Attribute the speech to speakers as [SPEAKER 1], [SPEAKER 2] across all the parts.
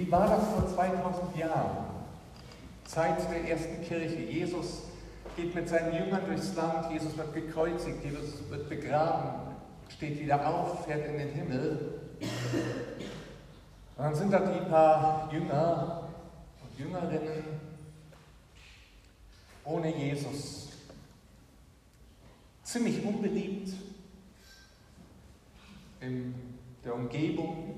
[SPEAKER 1] Wie war das vor 2000 Jahren? Zeit der ersten Kirche. Jesus geht mit seinen Jüngern durchs Land, Jesus wird gekreuzigt, Jesus wird begraben, steht wieder auf, fährt in den Himmel. Und dann sind da die paar Jünger und Jüngerinnen ohne Jesus. Ziemlich unbeliebt in der Umgebung.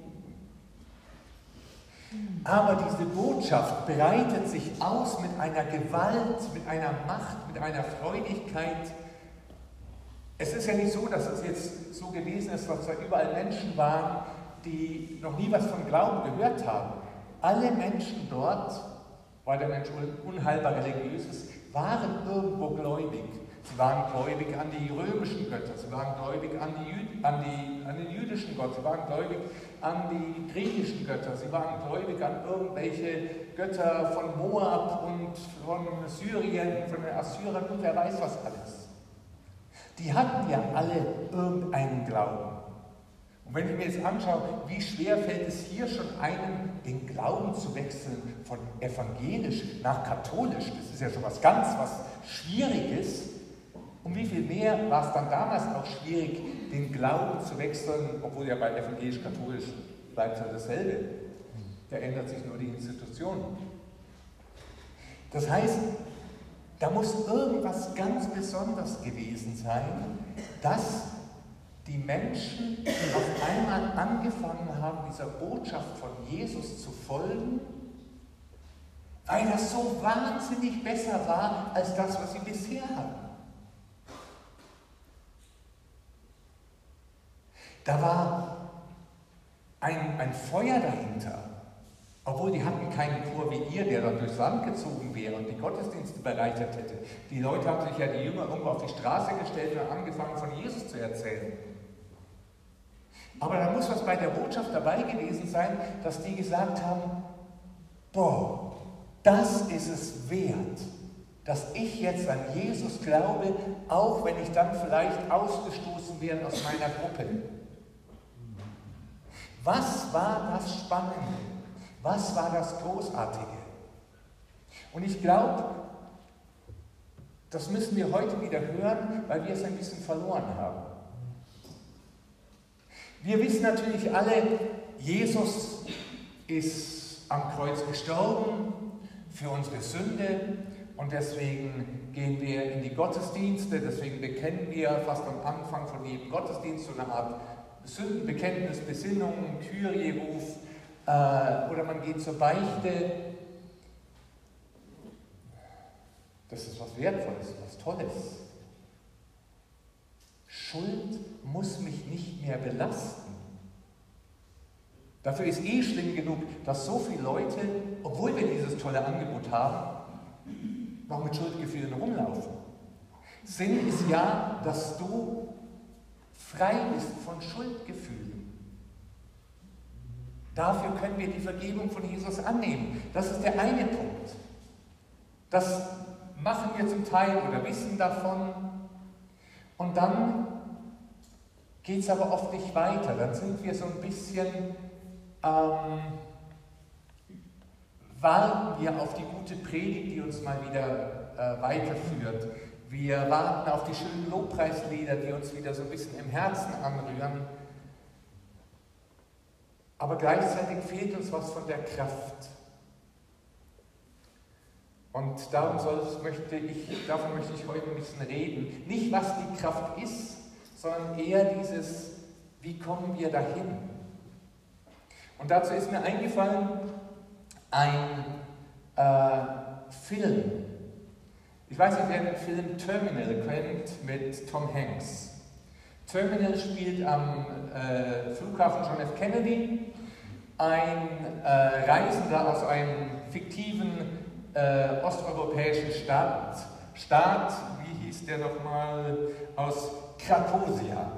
[SPEAKER 1] Aber diese Botschaft breitet sich aus mit einer Gewalt, mit einer Macht, mit einer Freudigkeit. Es ist ja nicht so, dass es jetzt so gewesen ist, dass da überall Menschen waren, die noch nie was vom Glauben gehört haben. Alle Menschen dort, weil der Mensch unheilbar religiös ist, waren irgendwo gläubig. Sie waren gläubig an die römischen Götter, sie waren gläubig an den jüdischen Gott, sie waren gläubig an die griechischen Götter, sie waren gläubig an irgendwelche Götter von Moab und von Syrien, von den Assyrern und wer weiß was alles. Die hatten ja alle irgendeinen Glauben. Und wenn ich mir jetzt anschaue, wie schwer fällt es hier schon einem, den Glauben zu wechseln von evangelisch nach katholisch, das ist ja schon was Schwieriges. Und wie viel mehr war es dann damals auch schwierig, den Glauben zu wechseln, obwohl ja bei evangelisch-katholisch bleibt halt dasselbe. Da ändert sich nur die Institution. Das heißt, da muss irgendwas ganz Besonderes gewesen sein, dass die Menschen auf einmal angefangen haben, dieser Botschaft von Jesus zu folgen, weil das so wahnsinnig besser war als das, was sie bisher hatten. Da war ein Feuer dahinter, obwohl die hatten keinen Chor wie ihr, der dann durchs Land gezogen wäre und die Gottesdienste bereichert hätte. Die Leute haben sich ja, die Jünger, irgendwo auf die Straße gestellt und angefangen, von Jesus zu erzählen. Aber da muss was bei der Botschaft dabei gewesen sein, dass die gesagt haben, boah, das ist es wert, dass ich jetzt an Jesus glaube, auch wenn ich dann vielleicht ausgestoßen werde aus meiner Gruppe. Was war das Spannende? Was war das Großartige? Und ich glaube, das müssen wir heute wieder hören, weil wir es ein bisschen verloren haben. Wir wissen natürlich alle, Jesus ist am Kreuz gestorben für unsere Sünde und deswegen gehen wir in die Gottesdienste, deswegen bekennen wir fast am Anfang von jedem Gottesdienst so eine Art Sündenbekenntnis, Besinnung, Kyrie-Ruf oder man geht zur Beichte. Das ist was Wertvolles, was Tolles. Schuld muss mich nicht mehr belasten. Dafür ist schlimm genug, dass so viele Leute, obwohl wir dieses tolle Angebot haben, noch mit Schuldgefühlen rumlaufen. Sinn ist ja, dass du frei bist von Schuldgefühlen. Dafür können wir die Vergebung von Jesus annehmen. Das ist der eine Punkt. Das machen wir zum Teil oder wissen davon. Und dann geht es aber oft nicht weiter. Dann sind wir so ein bisschen, warten wir auf die gute Predigt, die uns mal wieder weiterführt. Wir warten auf die schönen Lobpreislieder, die uns wieder so ein bisschen im Herzen anrühren. Aber gleichzeitig fehlt uns was von der Kraft. Und davon möchte ich heute ein bisschen reden. Nicht, was die Kraft ist, sondern eher dieses, wie kommen wir dahin? Und dazu ist mir eingefallen ein Film. Ich weiß nicht, wer den Film Terminal kennt mit Tom Hanks. Terminal spielt am Flughafen John F. Kennedy ein Reisender aus einem fiktiven osteuropäischen Staat, wie hieß der nochmal, aus Krakosia.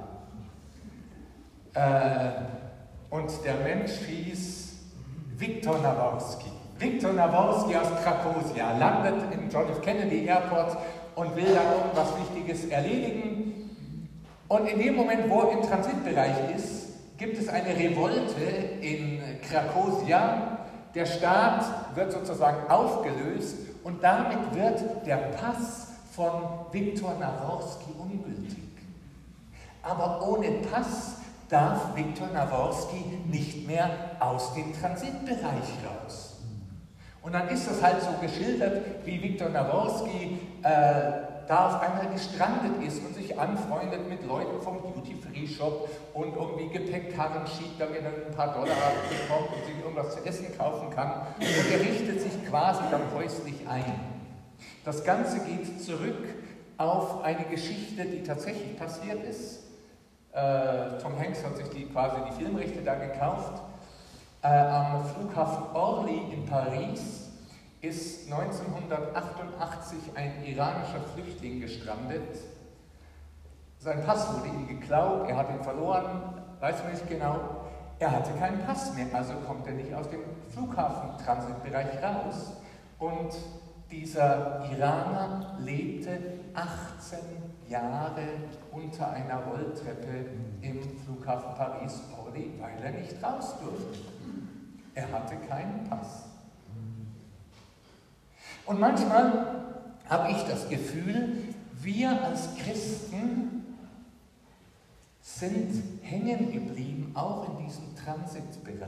[SPEAKER 1] Und der Mensch hieß Viktor Naworski. Viktor Naworski aus Krakosia landet im John F. Kennedy Airport und will da irgendwas Wichtiges erledigen. Und in dem Moment, wo er im Transitbereich ist, gibt es eine Revolte in Krakosia Der Staat wird sozusagen aufgelöst und damit wird der Pass von Viktor Naworski ungültig. Aber ohne Pass darf Viktor Naworski nicht mehr aus dem Transitbereich raus. Und dann ist das halt so geschildert, wie Viktor Naworski da auf einmal gestrandet ist und sich anfreundet mit Leuten vom Duty-Free-Shop und irgendwie Gepäckkarren schiebt, damit er ein paar Dollar bekommt und sich irgendwas zu essen kaufen kann. Und er richtet sich quasi dann häuslich ein. Das Ganze geht zurück auf eine Geschichte, die tatsächlich passiert ist. Tom Hanks hat sich quasi die Filmrechte da gekauft. Am Flughafen Orly in Paris ist 1988 ein iranischer Flüchtling gestrandet. Sein Pass wurde ihm geklaut, er hat ihn verloren, weiß man nicht genau. Er hatte keinen Pass mehr, also kommt er nicht aus dem Flughafentransitbereich raus. Und dieser Iraner lebte 18 Jahre unter einer Rolltreppe im Flughafen Paris-Orly, weil er nicht raus durfte. Er hatte keinen Pass. Und manchmal habe ich das Gefühl, wir als Christen sind hängen geblieben, auch in diesem Transitbereich.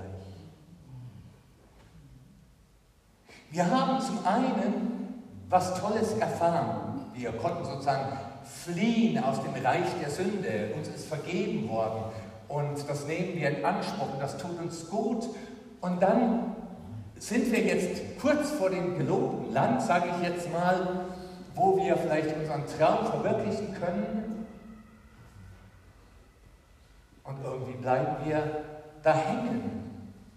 [SPEAKER 1] Wir haben zum einen was Tolles erfahren. Wir konnten sozusagen fliehen aus dem Reich der Sünde. Uns ist vergeben worden und das nehmen wir in Anspruch und das tut uns gut. Und dann sind wir jetzt kurz vor dem gelobten Land, sage ich jetzt mal, wo wir vielleicht unseren Traum verwirklichen können. Und irgendwie bleiben wir da hängen.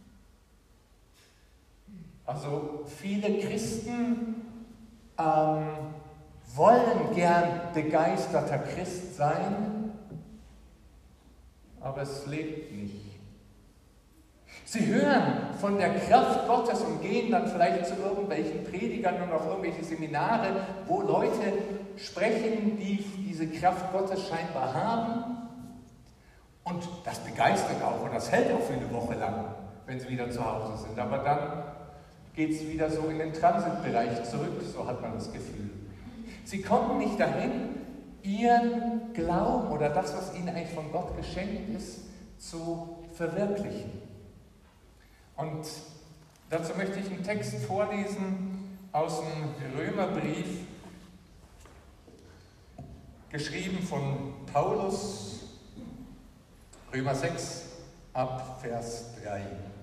[SPEAKER 1] Also viele Christen wollen gern begeisterter Christ sein, aber es lebt nicht. Sie hören von der Kraft Gottes und gehen dann vielleicht zu irgendwelchen Predigern und auf irgendwelche Seminare, wo Leute sprechen, die diese Kraft Gottes scheinbar haben. Und das begeistert auch und das hält auch für eine Woche lang, wenn sie wieder zu Hause sind. Aber dann geht es wieder so in den Transitbereich zurück, so hat man das Gefühl. Sie kommen nicht dahin, ihren Glauben oder das, was ihnen eigentlich von Gott geschenkt ist, zu verwirklichen. Und dazu möchte ich einen Text vorlesen aus dem Römerbrief, geschrieben von Paulus, Römer 6, ab Vers 3.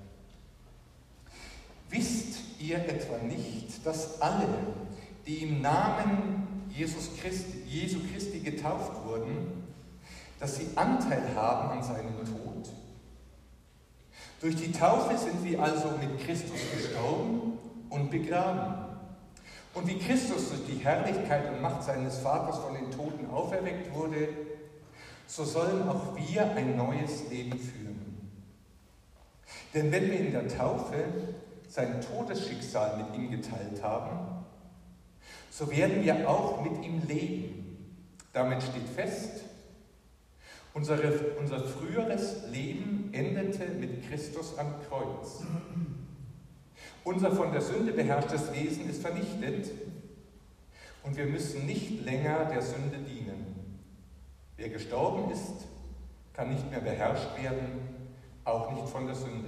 [SPEAKER 1] Wisst ihr etwa nicht, dass alle, die im Namen Jesu Christi getauft wurden, dass sie Anteil haben an seinem Tod? Durch die Taufe sind wir also mit Christus gestorben und begraben. Und wie Christus durch die Herrlichkeit und Macht seines Vaters von den Toten auferweckt wurde, so sollen auch wir ein neues Leben führen. Denn wenn wir in der Taufe sein Todesschicksal mit ihm geteilt haben, so werden wir auch mit ihm leben. Damit steht fest, unser früheres Leben endete mit Christus am Kreuz. Unser von der Sünde beherrschtes Wesen ist vernichtet und wir müssen nicht länger der Sünde dienen. Wer gestorben ist, kann nicht mehr beherrscht werden, auch nicht von der Sünde.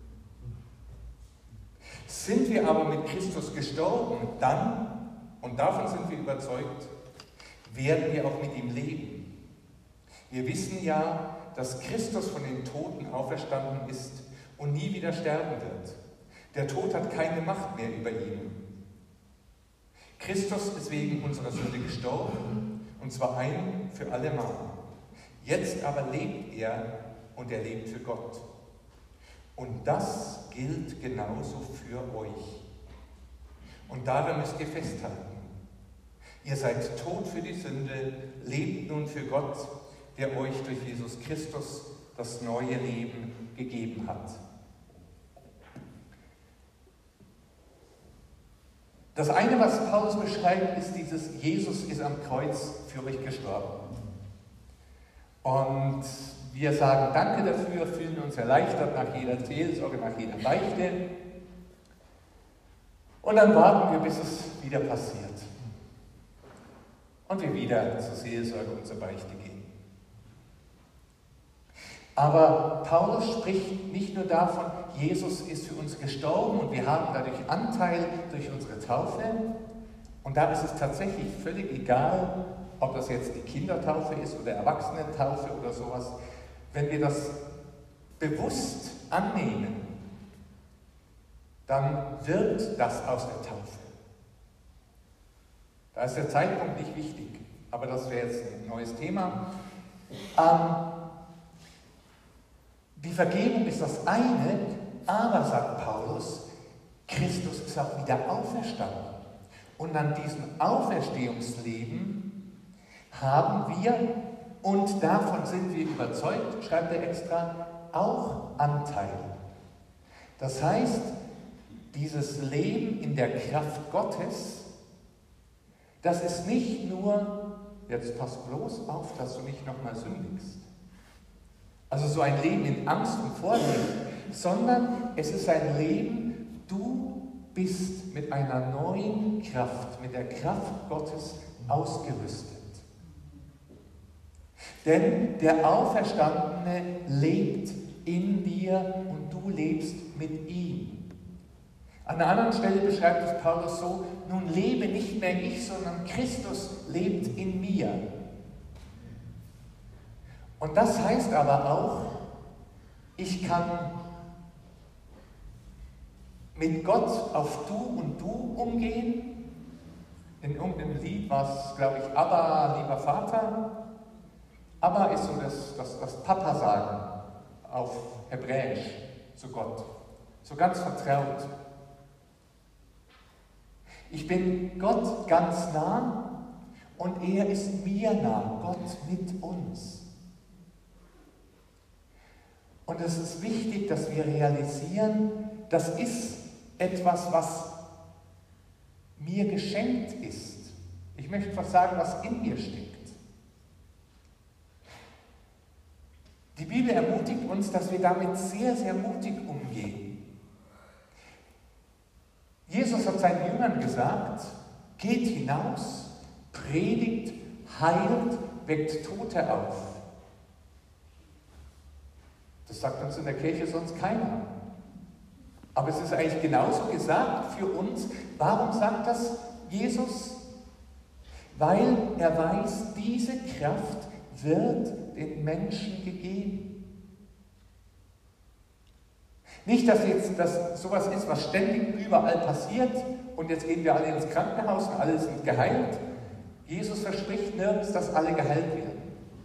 [SPEAKER 1] Sind wir aber mit Christus gestorben, dann, und davon sind wir überzeugt, werden wir auch mit ihm leben. Wir wissen ja, dass Christus von den Toten auferstanden ist und nie wieder sterben wird. Der Tod hat keine Macht mehr über ihn. Christus ist wegen unserer Sünde gestorben, und zwar ein für alle Mal. Jetzt aber lebt er und er lebt für Gott. Und das gilt genauso für euch. Und daran müsst ihr festhalten. Ihr seid tot für die Sünde, lebt nun für Gott, der euch durch Jesus Christus das neue Leben gegeben hat. Das eine, was Paulus beschreibt, ist dieses: Jesus ist am Kreuz für euch gestorben. Und wir sagen Danke dafür, fühlen uns erleichtert nach jeder Seelsorge, nach jeder Beichte. Und dann warten wir, bis es wieder passiert. Und wir wieder zur Seelsorge und zur Beichte gehen. Aber Paulus spricht nicht nur davon, Jesus ist für uns gestorben und wir haben dadurch Anteil durch unsere Taufe. Und da ist es tatsächlich völlig egal, ob das jetzt die Kindertaufe ist oder Erwachsenentaufe oder sowas. Wenn wir das bewusst annehmen, dann wird das aus der Taufe. Da ist der Zeitpunkt nicht wichtig, aber das wäre jetzt ein neues Thema. Die Vergebung ist das eine, aber, sagt Paulus, Christus ist auch wieder auferstanden. Und an diesem Auferstehungsleben haben wir, und davon sind wir überzeugt, schreibt er extra, auch Anteil. Das heißt, dieses Leben in der Kraft Gottes, das ist nicht nur, jetzt pass bloß auf, dass du nicht nochmal sündigst. Also so ein Leben in Angst und Vorsicht, sondern es ist ein Leben, du bist mit einer neuen Kraft, mit der Kraft Gottes ausgerüstet. Denn der Auferstandene lebt in dir und du lebst mit ihm. An einer anderen Stelle beschreibt es Paulus so, nun lebe nicht mehr ich, sondern Christus lebt in mir. Und das heißt aber auch, ich kann mit Gott auf Du und Du umgehen. In irgendeinem Lied war es, glaube ich, Abba, lieber Vater. Abba ist so das Papa-Sagen auf Hebräisch zu Gott. So ganz vertraut. Ich bin Gott ganz nah und er ist mir nah, Gott mit uns. Und es ist wichtig, dass wir realisieren, das ist etwas, was mir geschenkt ist. Ich möchte fast sagen, was in mir steckt. Die Bibel ermutigt uns, dass wir damit sehr, sehr mutig umgehen. Jesus hat seinen Jüngern gesagt, geht hinaus, predigt, heilt, weckt Tote auf. Das sagt uns in der Kirche sonst keiner. Aber es ist eigentlich genauso gesagt für uns. Warum sagt das Jesus? Weil er weiß, diese Kraft wird den Menschen gegeben. Nicht, dass jetzt das sowas ist, was ständig überall passiert und jetzt gehen wir alle ins Krankenhaus und alle sind geheilt. Jesus verspricht nirgends, dass alle geheilt werden.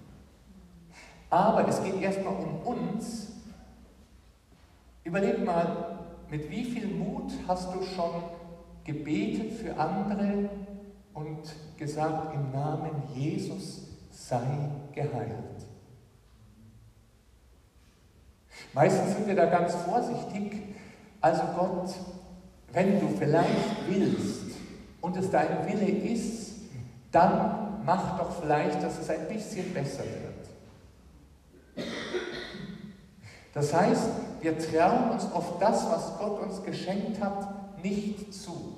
[SPEAKER 1] Aber es geht erstmal um uns. Überleg mal, mit wie viel Mut hast du schon gebetet für andere und gesagt, im Namen Jesus sei geheilt? Meistens sind wir da ganz vorsichtig. Also Gott, wenn du vielleicht willst und es dein Wille ist, dann mach doch vielleicht, dass es ein bisschen besser wird. Das heißt, wir trauen uns auf das, was Gott uns geschenkt hat, nicht zu.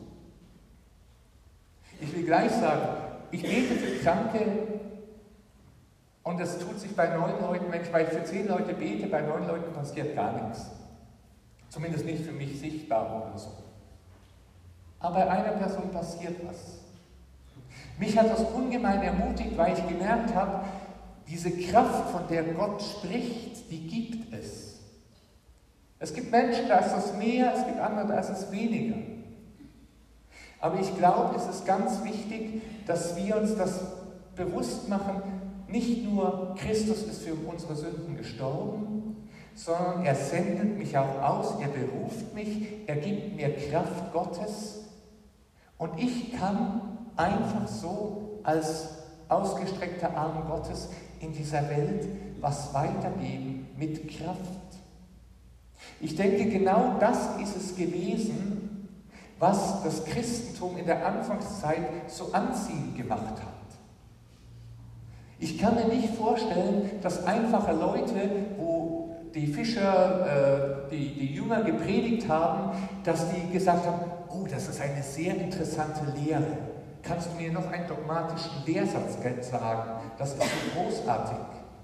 [SPEAKER 1] Ich will gleich sagen, ich bete für Kranke und es tut sich bei 9 Leuten, wenn ich für 10 Leute bete, bei 9 Leuten passiert gar nichts. Zumindest nicht für mich sichtbar oder so. Aber bei einer Person passiert was. Mich hat das ungemein ermutigt, weil ich gemerkt habe, diese Kraft, von der Gott spricht, die gibt es. Es gibt Menschen, da ist es mehr, es gibt andere, da ist es weniger. Aber ich glaube, es ist ganz wichtig, dass wir uns das bewusst machen, nicht nur Christus ist für unsere Sünden gestorben, sondern er sendet mich auch aus, er beruft mich, er gibt mir Kraft Gottes und ich kann einfach so als ausgestreckter Arm Gottes in dieser Welt was weitergeben mit Kraft. Ich denke, genau das ist es gewesen, was das Christentum in der Anfangszeit so anziehend gemacht hat. Ich kann mir nicht vorstellen, dass einfache Leute, wo die Fischer, die Jünger gepredigt haben, dass die gesagt haben, oh, das ist eine sehr interessante Lehre. Kannst du mir noch einen dogmatischen Lehrsatz sagen? Das ist so großartig.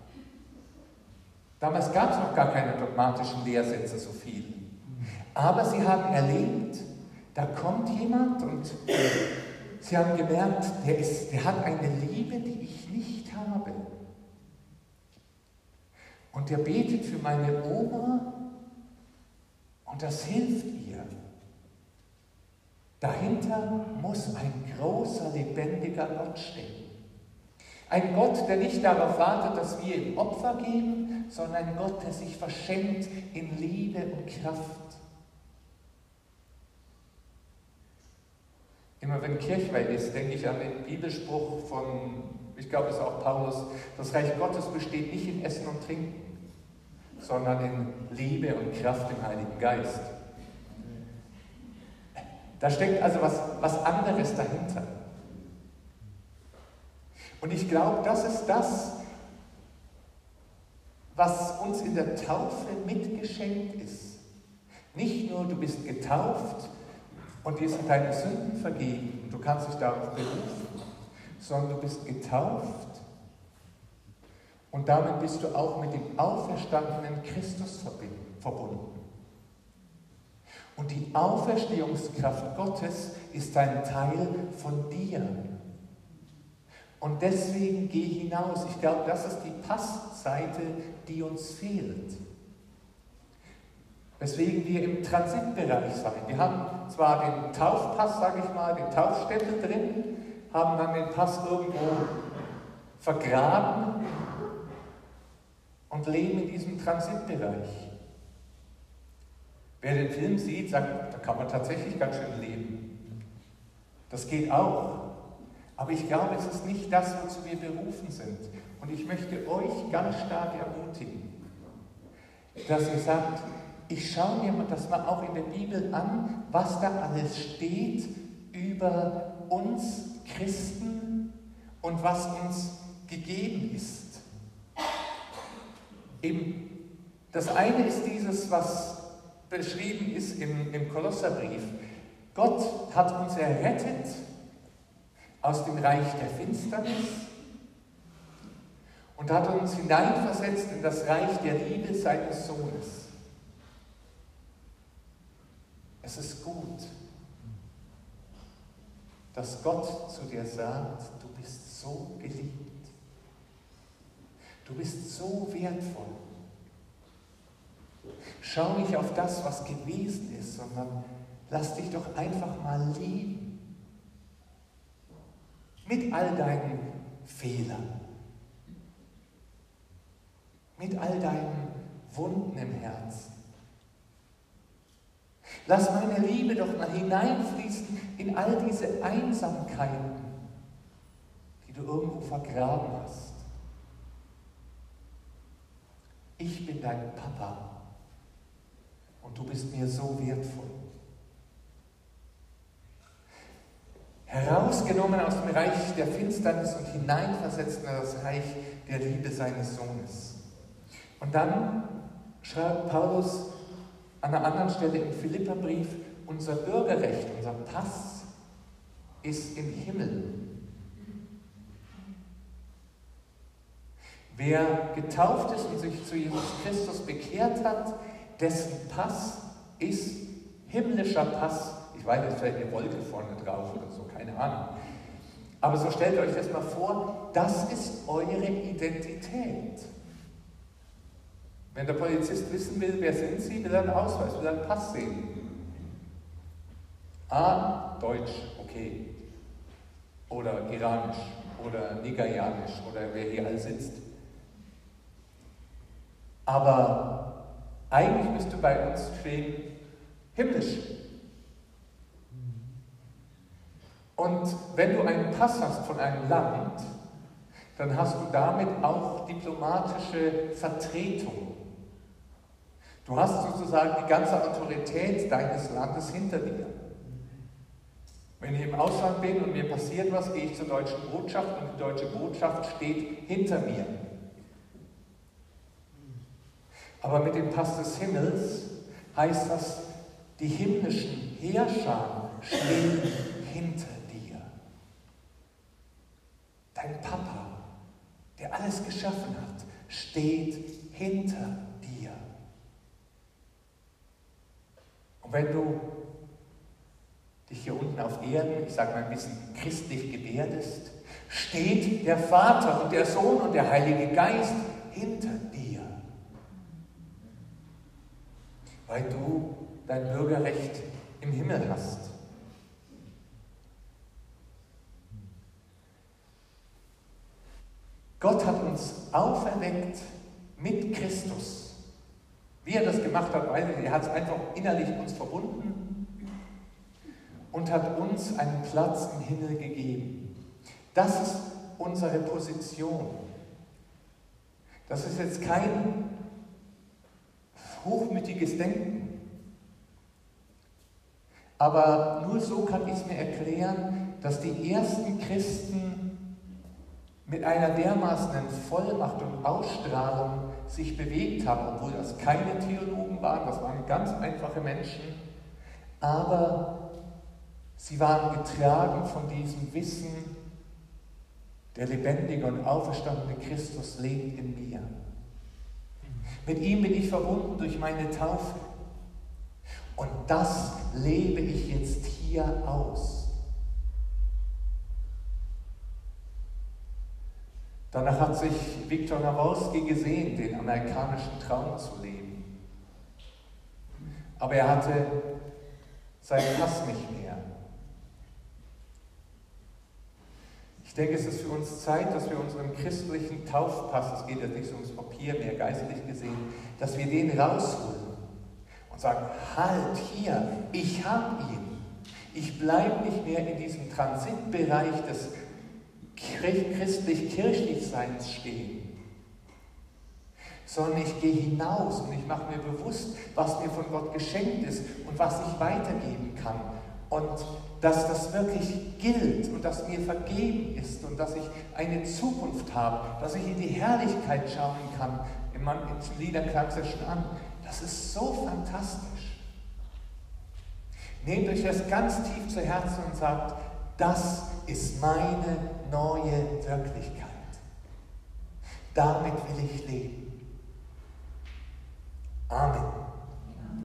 [SPEAKER 1] Damals gab es noch gar keine dogmatischen Lehrsätze so viel. Aber sie haben erlebt, da kommt jemand und sie haben gemerkt, der hat eine Liebe, die ich nicht habe. Und der betet für meine Oma und das hilft ihr. Dahinter muss ein großer, lebendiger Gott stehen. Ein Gott, der nicht darauf wartet, dass wir ihm Opfer geben, sondern ein Gott, der sich verschenkt in Liebe und Kraft. Immer wenn Kirchweih ist, denke ich an den Bibelspruch von, ich glaube, es ist auch Paulus, das Reich Gottes besteht nicht in Essen und Trinken, sondern in Liebe und Kraft im Heiligen Geist. Da steckt also was anderes dahinter. Und ich glaube, das ist das, was uns in der Taufe mitgeschenkt ist. Nicht nur, du bist getauft und dir sind deine Sünden vergeben und du kannst dich darauf berufen, sondern du bist getauft und damit bist du auch mit dem auferstandenen Christus verbunden. Und die Auferstehungskraft Gottes ist ein Teil von dir. Und deswegen geh hinaus. Ich glaube, das ist die Passseite, die uns fehlt. Weswegen wir im Transitbereich sein. Wir haben zwar den Taufpass, sage ich mal, den Taufstempel drin, haben dann den Pass irgendwo vergraben und leben in diesem Transitbereich. Wer den Film sieht, sagt, da kann man tatsächlich ganz schön leben. Das geht auch. Aber ich glaube, es ist nicht das, wozu wir berufen sind. Und ich möchte euch ganz stark ermutigen, dass ihr sagt, ich schaue mir das mal auch in der Bibel an, was da alles steht über uns Christen und was uns gegeben ist. Eben, das eine ist dieses, was beschrieben ist im Kolosserbrief. Gott hat uns errettet aus dem Reich der Finsternis und hat uns hineinversetzt in das Reich der Liebe seines Sohnes. Es ist gut, dass Gott zu dir sagt, du bist so geliebt, du bist so wertvoll. Schau nicht auf das, was gewesen ist, sondern lass dich doch einfach mal lieben. Mit all deinen Fehlern, mit all deinen Wunden im Herzen. Lass meine Liebe doch mal hineinfließen in all diese Einsamkeiten, die du irgendwo vergraben hast. Ich bin dein Papa und du bist mir so wertvoll. Herausgenommen aus dem Reich der Finsternis und hineinversetzt in das Reich der Liebe seines Sohnes. Und dann schreibt Paulus an einer anderen Stelle im Philipperbrief, unser Bürgerrecht, unser Pass ist im Himmel. Wer getauft ist und sich zu Jesus Christus bekehrt hat, dessen Pass ist himmlischer Pass. Ich weiß, es fällt eine Wolke vorne drauf oder so, keine Ahnung. Aber so stellt euch das mal vor, das ist eure Identität. Wenn der Polizist wissen will, wer sind Sie, will er einen Ausweis, will er einen Pass sehen. Deutsch, okay. Oder iranisch oder nigerianisch oder wer hier all sitzt. Aber eigentlich bist du bei uns stehen himmlisch. Und wenn du einen Pass hast von einem Land, dann hast du damit auch diplomatische Vertretung. Du hast sozusagen die ganze Autorität deines Landes hinter dir. Wenn ich im Ausland bin und mir passiert was, gehe ich zur deutschen Botschaft und die deutsche Botschaft steht hinter mir. Aber mit dem Pass des Himmels heißt das, die himmlischen Heerscharen stehen hinter dir. Dein Papa, der alles geschaffen hat, steht hinter dir. Und wenn du dich hier unten auf Erden, ich sage mal ein bisschen christlich gebärdest, steht der Vater und der Sohn und der Heilige Geist hinter dir. Weil du dein Bürgerrecht im Himmel hast. Gott hat uns auferweckt mit Christus. Wie er das gemacht hat, weiß ich nicht. Er hat es einfach innerlich uns verbunden und hat uns einen Platz im Himmel gegeben. Das ist unsere Position. Das ist jetzt kein hochmütiges Denken. Aber nur so kann ich es mir erklären, dass die ersten Christen mit einer dermaßenen Vollmacht und Ausstrahlung sich bewegt haben, obwohl das keine Theologen waren, das waren ganz einfache Menschen, aber sie waren getragen von diesem Wissen, der lebendige und auferstandene Christus lebt in mir. Mit ihm bin ich verbunden durch meine Taufe. Und das lebe ich jetzt hier aus. Danach hat sich Viktor Nawalski gesehen, den amerikanischen Traum zu leben. Aber er hatte seinen Pass nicht mehr. Ich denke, es ist für uns Zeit, dass wir unseren christlichen Taufpass, es geht jetzt nicht so ums Papier, mehr geistlich gesehen, dass wir den rausholen und sagen, halt hier, ich habe ihn. Ich bleibe nicht mehr in diesem Transitbereich des christlich-kirchlich-Seins stehen, sondern ich gehe hinaus und ich mache mir bewusst, was mir von Gott geschenkt ist und was ich weitergeben kann. Und dass das wirklich gilt und dass mir vergeben ist und dass ich eine Zukunft habe, dass ich in die Herrlichkeit schauen kann. Im Lieder klang es ja schon an. Das ist so fantastisch. Nehmt euch das ganz tief zu Herzen und sagt, das ist meine neue Wirklichkeit. Damit will ich leben. Amen.